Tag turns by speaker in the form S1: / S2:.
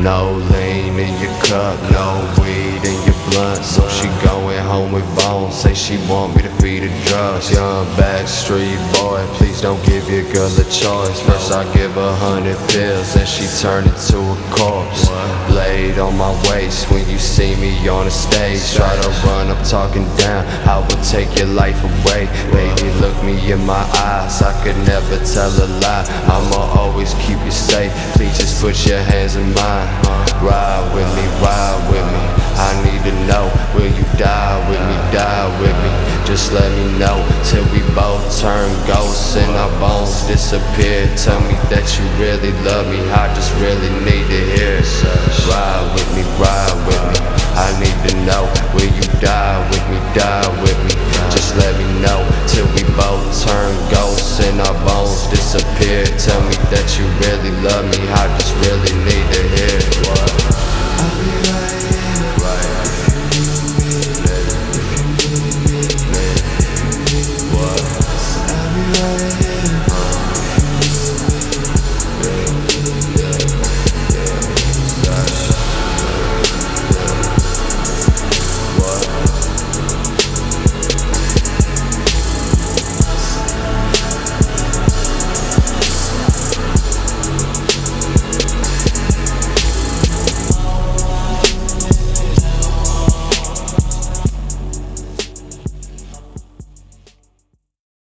S1: No lean in your cup, no weed in your blunt. So she going home with bones, say she want me to feed her drugs. Young backstreet boy, please don't give your girl a choice. First I give her 100 pills, then she turn into a corpse. Blade on my waist when you see me on the stage. Try to run up talking down, I would take your life away. Baby, look me in my eyes, I could never tell a lie. I'ma always keep you safe, please just put your hands in mine. Ride with me, ride with me, I need to know, will you die with me, die with me? Just let me know, till we both turn ghosts and our bones disappear. Tell me that you really love me, I just really need to hear it. Ride with me, I need to know, will you die with me, die with me? Just let me know, till we both turn ghosts and our bones disappear. Tell me that you really love me, I just really need to hear it.